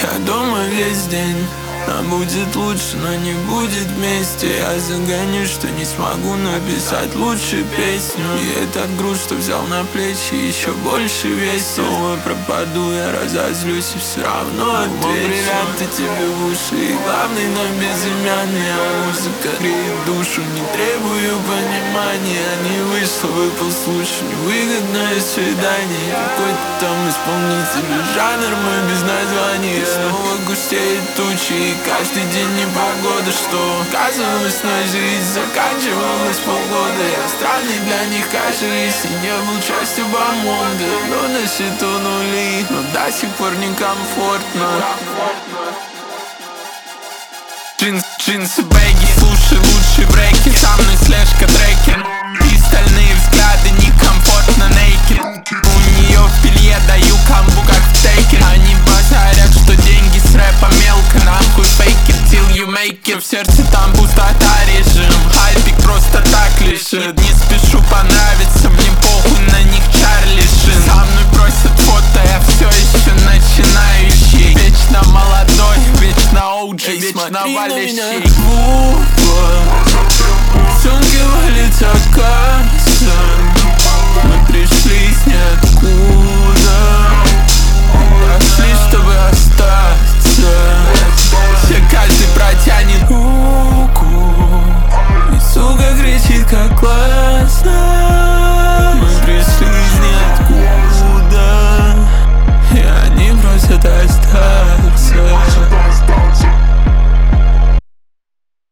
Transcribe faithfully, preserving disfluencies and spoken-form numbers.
Я дома весь день, нам будет лучше, но не будет вместе. Я загоню, что не смогу написать лучше песню. И этот груз, что взял на плечи, еще больше весит. Снова пропаду, я разозлюсь и все равно отвечу. Бриллианты тебе в уши, и главный, но безымянный. А музыка греет душу, не требую понимания. Не вышло, выпал случай, невыгодное свидание. Какой-то там исполнитель, жанр мой без названия. Снова густеет тучи, каждый день непогода, что оказывалось на жизнь, заканчивалась полгода. Я странный для них, кажется, не был частью бомонда. Но на счету нули, но до сих пор некомфортно. Джинс, джинсы, бэги, слушай лучший в рэке. Со мной слежка, трекер и стальные взгляды, некомфортно нейкед. У нее в белье даю камбу, как в тейке. Они базарят, что деньги с рэпа мелко. Нахуй fake it till you make it. В сердце там пустота, режим. Хайпик просто так лежит. Не спешу понравиться, мне похуй на них, Чарли Шин. Со мной просят фото, я все еще начинающий. Вечно молодой, вечно оуджи, вечно валящий. Сумки валит оказа. Мы пришли с ниоткуда, пошли, чтобы остаться.